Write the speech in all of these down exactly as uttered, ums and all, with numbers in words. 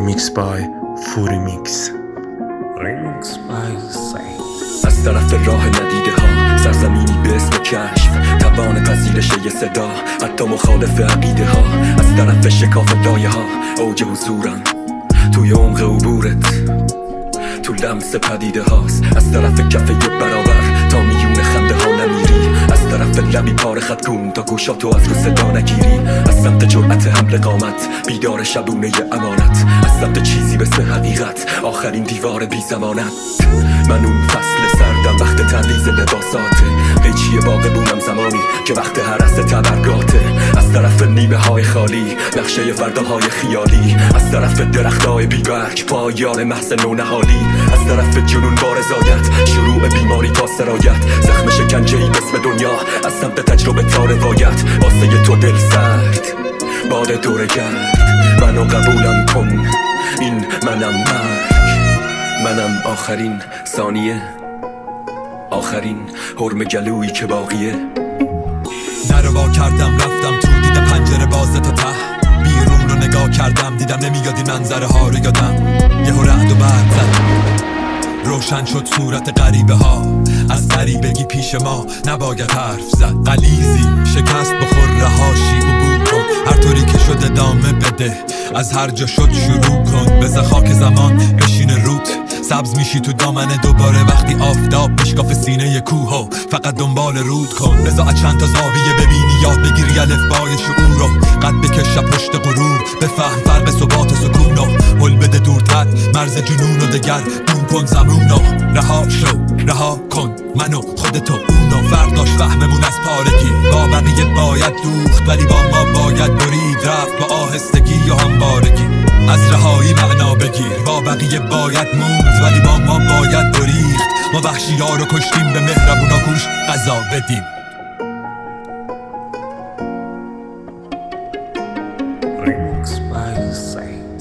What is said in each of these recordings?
Remix by Furimix. Remix by Saint. از طرف راه ندیده ها، سرزمینی به اسم کشف، توان پذیرش یه صدا، حتی مخالف عقیده ها. از طرف شکاف لایه ها، اوج حضورن توی عمق عبورت، تو لمس پدیده هاست. از طرف کفه برابر تا میون خنده ها نمیری، از طرف لبی پاره خط کن تا گوشاتو از رو صدا نگیری. از سمت جرأت حمل قامت، بیدار شبونه امانت، از سمت چیزی به اسم حقیقت، آخرین دیوار بی زمانت. من اون فصل سردم وقت تنظیز لباساته، قیچی باقی بونم زمانی که وقت هرس تبرگاته. از طرف نیمه های خالی، نقشه فرداهای خیالی، از طرف درختای بیبرگ، پایان محض نونهالی. از طرف جنون بار زایت، شروع بیماری تا سرایت، زخم شکنجه‌ای بسم دنیا، از سمت تجربه تا روایت. واسه تو دل سرد باد دوره گرد، منو قبولم کن، این منم مرگ، منم آخرین ثانیه، آخرین حرم گلویی که باقیه. در وا کردم رفتم تو، دیدم پنجره بازه تا ته، بیرون رو نگاه کردم دیدم نمیاد این منظره ها رو یادم. یهو رعد و برق زد، روشن شد صورت غریبه ها، از غریبگی پیش ما نباید حرف زد. غلیظی شکست بخور، رهاشی عبور کن، هر طوری که شد ادامه بده، از هر جا شد شروع کن. بذار خاک زمان بشینه روت، سبز میشی تو دامنه دوباره وقتی آفتاب میشکاف سینه کوه و فقط دنبال رود کن. بذار از چند تا زاویه ببینی، یاد بگیری الفبای شعور رو، قد بکش پشت غرور، بفهم فرق ثبات سکون رو، هل بده دورتر مرز جنون و دگر گم کن زمون رو. رها شو رها کن منو خودتو اونو، فرداش فهممون از پارگی، با بقیه باید دوخت ولی با ما باید برید رفت با آهستگی و همبارگی. از رهایی معنا بگیر، با بقیه باید موند ولی با ما باید بریخت. ما وحشی ها رو کشتیم، به مهربونا گوش قضا بدیم. Remix by Saint.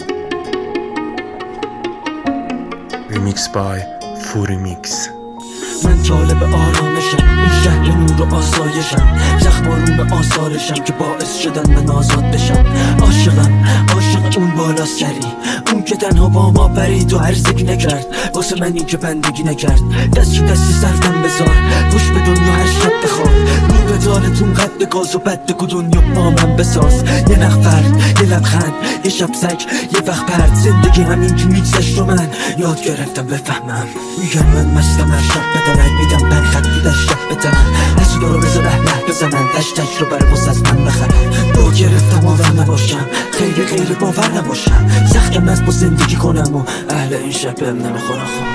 Remix by Furimix. من طالب آرامشم، این شهر نور و آسایشم، زخمارون آثارشم که باعث شدن من آزاد بشم. عاشقم عاشق اون بالاسکری، اون که تنها با ما پرید و هرزگی نکرد، واسه من این که بندگی نکرد. دستی دستی سرتم بذار، گوش به دنیا هر شب بخواد، رو به دالتون قد گاز و بد بگو دنیا با من بساز. یه نفر یه لبخند یه شب سگ یه وقت پرد، زندگی همین که میگذشت رو من یاد گرفتم بفهمم. میگن من مستم هر شب بدنم، میدم بر خط بودش شب بدنم، از دارو بذار ره بزنن، دشتش رو بر بس از من بخرم. با گرفتم آور نباشم، خیلی غیر باور نباشم، سختم از با زندگی کنم و اهل این شب بهم نمیخورم. خون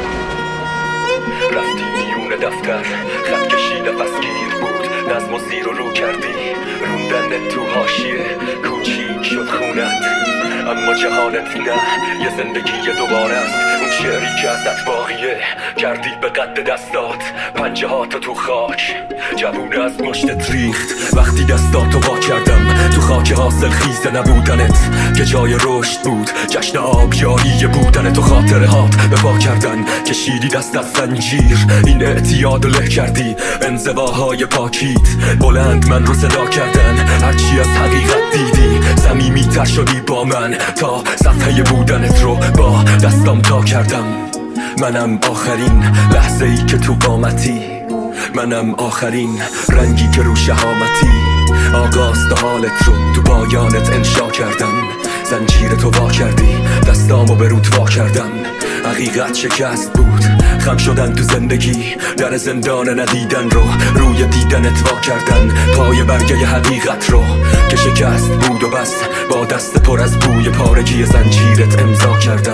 رفتی میون دفتر، خط کشی نفسگیر بود، نظم و زیر و رو کردی، روندن تو حاشیه کوچیک شد خونت. اما جهانت نه، یه زندگی دوباره است، اون شعری که ازت باقیه کردی به قد دستات، پنجه هاتو تو خاک جوونه از مشتت ریخت. وقتی دستاتو وا کردم تو خاک حاصل خیز نبودنت که جای رشد بود، جشن آبیاری بودن تو، خاطره هات به پا کردن، کشیدی دست از زنجیر، این اعتیاد له کردی، انزواهای پاکیت بلند من رو صدا کردن. هرچی از حقیقت دیدی صمیمی تر شدی با من، تا صفحه بودنت رو با دستام تا کردم. منم آخرین لحظه ای که تو قامتی، منم آخرین رنگی که رو شهامتی، آغاز تا حالت رو تو پایانت انشا کردم. زنجیر تو وا کردی، دستامو به رود وا کردم. حقیقت شکست بود، خم شدن تو زندگی، در زندان ندیدن رو روی دیدنت وا کردن. پای برگه حقیقت رو که شکست بود و بس، با دست پر از بوی پارگی زنجیرت امضا کردم.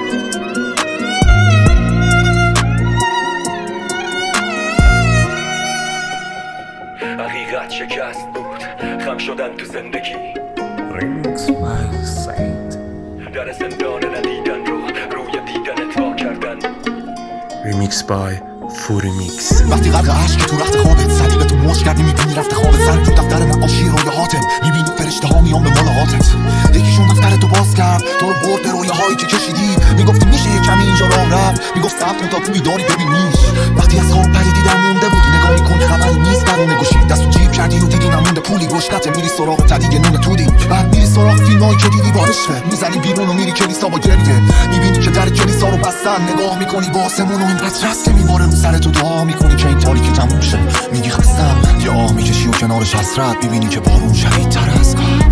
حقیقت شکست بود، خم شدن تو زندگی، Remix by Saint. در زندان ندیدن رو روی دیدنت وا کردن. Remix by Furimix. وقتی غرق عشق تو رخت خوابت، صلیب تو موج کردی میبینی رفت خوابت، سر تو دفتر نقاشی رویاهاتم، میبینی فرشته ها میان به ملاقاتت. یکیشون دفتر تو باز کرد، تو رو برد به رویاهایی که کشیدی، میگفتی میشه یه کمی اینجا راه رفت، میگفت صبر کن تا توی داری ببینیش. وقتی از خواب پریدی در مونده بودی، نگاه میکن خبری نیست درونه گوشی، دستو جیب کردی و دیدی نمونده پولی، گشنته میری سراغ تدیگ نون تودی، بعد میری سراغ فیلمایی که دیدی با عشقت میزنی بیرون و میری کلیسا با گریه میبینی که در کلیسا رو بستن نگاه میکنی با آسمون و اینقدر رست که میباره رو سر تو دعا میکنی که این تاریکی تموم شه میگی خستم یه آه میکشی و کنارش حسرت میبینی که بارون شدیدتر از قبل